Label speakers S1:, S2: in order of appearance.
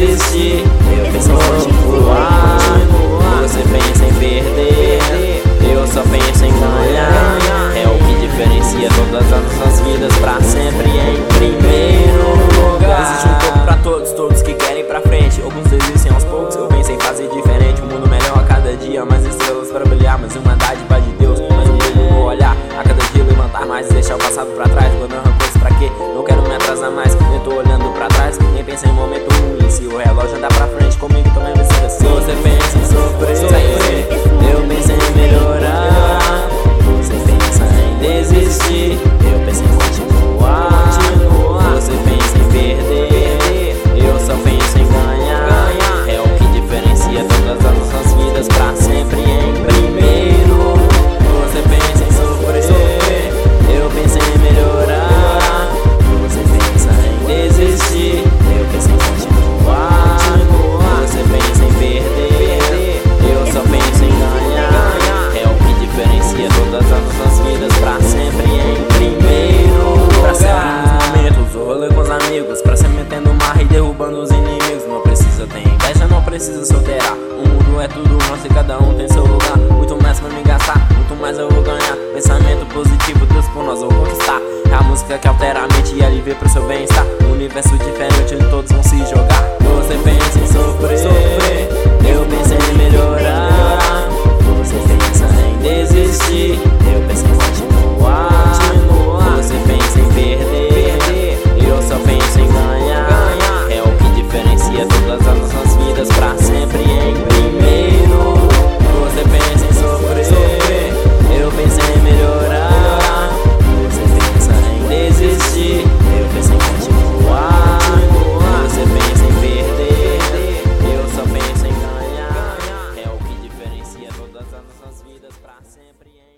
S1: desistir. Eu penso em continuar, você pensa em perder, eu só penso em ganhar. É o que diferencia todas as nossas vidas, pra sempre em primeiro lugar.
S2: Existe um pouco pra todos, todos que querem ir pra frente. Alguns desistem aos poucos, eu pensei em fazer diferente. Um mundo melhor a cada dia, mais estrelas pra brilhar, mais uma dádiva de Deus, mais um brilho no olhar. A cada dia levantar mais e deixar o passado pra trás. Guardando rancores pra quê? Não quero me atrasar mais, nem tô olhando pra trás, nem pensei em momento ruim. Se o relógio andar pra frente comigo, também vai ser assim.
S1: Você pensa em sofrer, eu penso em melhorar. Você pensa em desistir, eu penso em continuar. Você pensa em perder, eu só penso em ganhar. É o que diferencia todas as nossas vidas, pra sempre em primeiro. Você pensa em sofrer, eu penso em melhorar. Você pensa em desistir, eu penso em continuar. Você pensa em perder, eu só penso em ganhar. É o que diferencia todas as nossas vidas, pra sempre em primeiro
S2: Pra sempre
S1: lugar.
S2: nos momentos, o rolê com os amigos, pra sempre metendo marra e derrubando os inimigos. Não precisa ter inveja, não precisa se alterar. O mundo é tudo nosso e cada um tem seu lugar. Muito mais pra me gastar, muito mais eu vou ganhar. Pensamento positivo, Deus por nós vou conquistar. É a música que altera a mente e alivia pro seu bem-estar. Um universo diferente onde todos vão se jogar.
S1: Você pensa em sofrer, eu penso em melhorar. Você pensa em desistir, eu penso em continuar. Você pensa em perder, eu só penso em ganhar. É o que diferencia todas as nossas vidas, pra sempre em primeiro. Você pensa em sofrer, eu penso em melhorar. Você pensa em desistir, eu penso em continuar. Você pensa em perder, eu só penso em ganhar. É o que diferencia todas as nossas vidas, pra sempre em